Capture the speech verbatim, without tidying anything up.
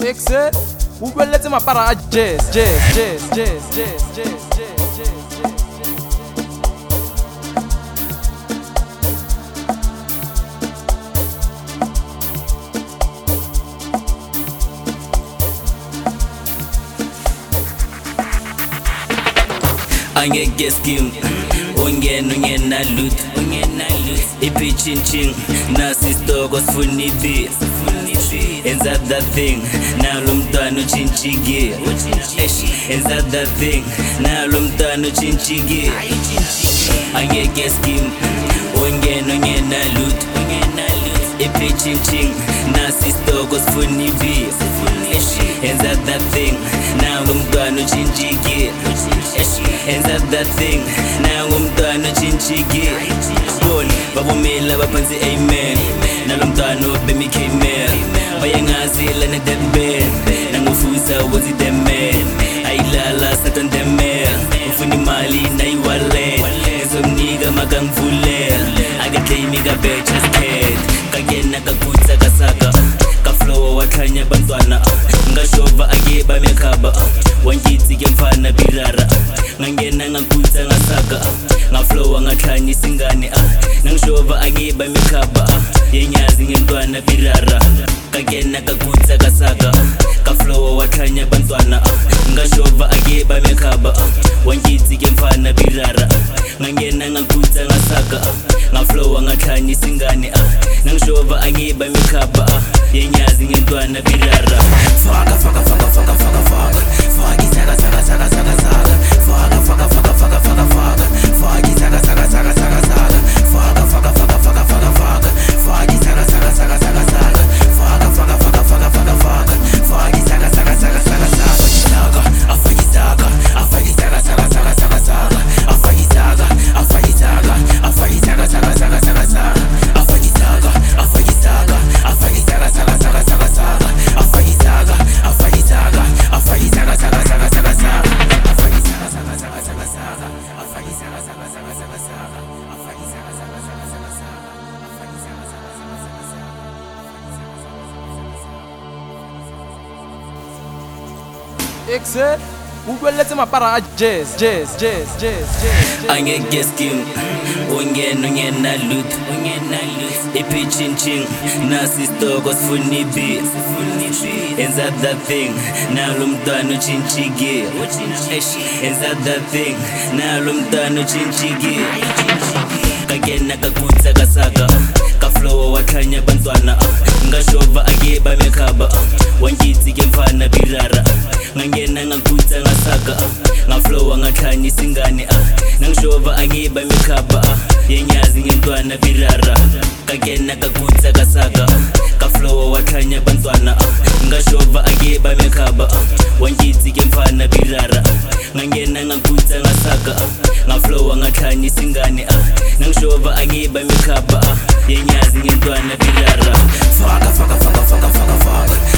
Exe, o beleza ma para jazz, jazz, jazz, jazz, jazz, jazz, jazz, jazz. Angeke skim ungena ungena loot ungena loot ipitching ching nasi stoko sifuna ibi enza that thing nalo mntwana uchinchige enza that thing nalo mntwana uchinchige angeke skim ungena ungena loot ungena loot ipitching ching nasi stoko sifuna ibi enza that thing nalo mntwana uchinchige enza that thing nangu mntwana uchinchige boni babumela baphansi amen nalo mntwana bemikhamer bayengazila ne dead band nangufuza wozi the man ayilala satan the man ufuna imali nayiwallet ngizomnika makangivulela akeclaim ka bitches kid kagena kakutsa kasaka ka flow wakhanya bantwana ngashova ake bamekhaba wankitsi ke mfana birara ngangena ngakutsa ngasaka ngaflow ngakhanya isingane nangishova ake bamekhaba yenyazi ngentwana birara kagena kakutsa kasaka ka flow wakhanya bantwana ngashova ake bamekhaba wankitsi ke mfana birara ngangena ngakutsa ngasaka ngaflow ngakhanya isingane nangishova ake bamekhaba yenyazi ngentwana birara faka faka faka faka faka faka faka isaka saka saka saka saka faka faka faka faka faka faka faka isaka saka saka saka saka faka faka faka faka faka faka faka isaka saka saka saka saka faka faka faka faka faka faka faka isaka saka saka saka saka saka afaka isaka afaka isaka saka saka saka saka afaka isaka afaka isaka afaka isaka saka saka saka saka afaka isaka afaka isaka afaka isaka saka saka saka saka afaka isaka afaka isaka afaka isaka saka saka saka saka afaka isaka saka saka saka saka afaka isaka saka saka saka saka afaka isaka saka saka saka saka afaka isaka saka saka saka saka. Exe, o beleza ma para jazz, jazz, jazz, jazz, jazz. Angeke skim ungena ungena loot ungena loot ipitching ching nasi stoko sifuna ibi enza that thing nalo mntwana uchinchige enza that thing nalo mntwana uchinchige kagena kakutsa kasaka ka flow wakhanya bantwana ngashova ake bamekhaba wankitsi ke mfana birara ngangena ngakutsa ngasaka ngaflow ngakhanya isingane nangishova ake bamekhaba yenyazi ngentwana birara kagena kakutsa kasaka ka flow wakhanya bantwana ngashova ake bamekhaba wankitsi ke mfana birara ngangena ngakutsa ngasaka ngaflow ngakhanya isingane nangishova ake bamekhaba yenyazi ngentwana birara faka faka faka faka faka faka